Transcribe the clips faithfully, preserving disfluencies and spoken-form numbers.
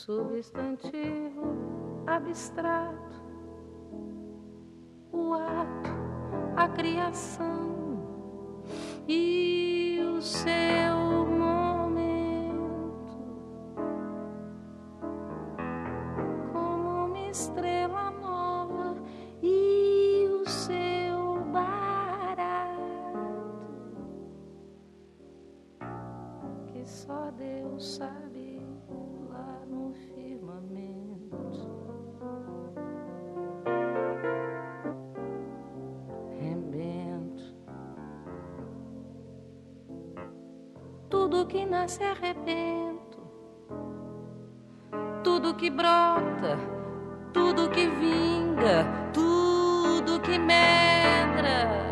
substantivo abstrato, o ato, a criação e o seu momento, como uma estrela nova e o seu barato, que só Deus sabe lá no firmamento. Tudo que nasce é rebento, tudo que brota, tudo que vinga, tudo que medra.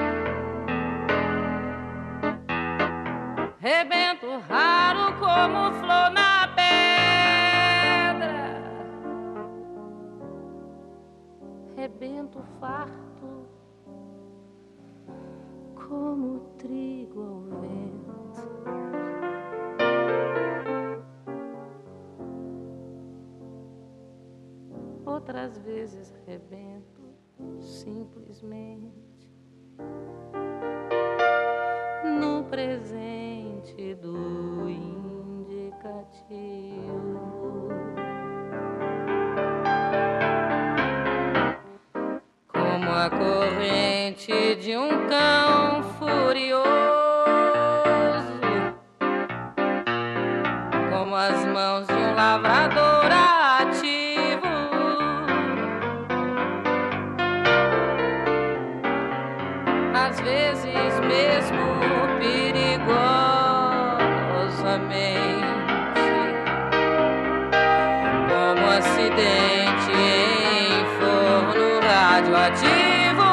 Rebento raro como flor na pedra, rebento farto como trigo ao vento. Outras vezes rebento simplesmente no presente do indicativo, como a corrente de um cão furioso, como as mãos de um lavrador ativo. Às vezes mesmo perigosamente, como acidente em forno radioativo.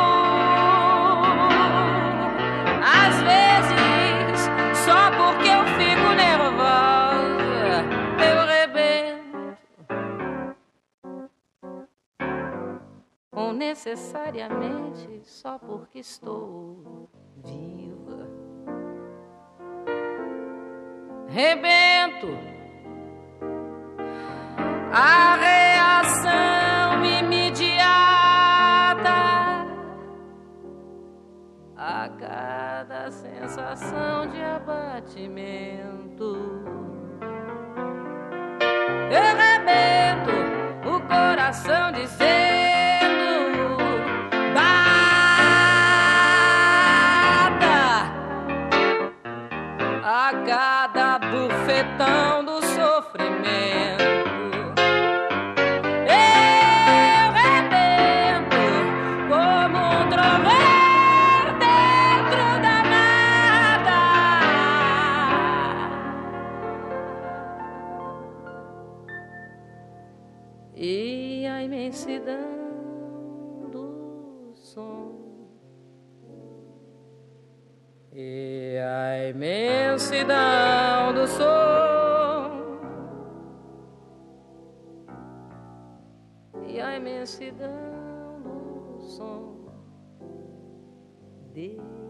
Às vezes, só porque eu fico nervosa, eu rebento. Ou necessariamente só porque estou viva, rebento. A reação imediata a cada sensação de abatimento. Eu rebento o coração dizendo: a cada bufetão do sofrimento. Eu rebento como um trovão dentro da nada. E a imensidão do som, e a imensidão do som, e a imensidão do som. Deus.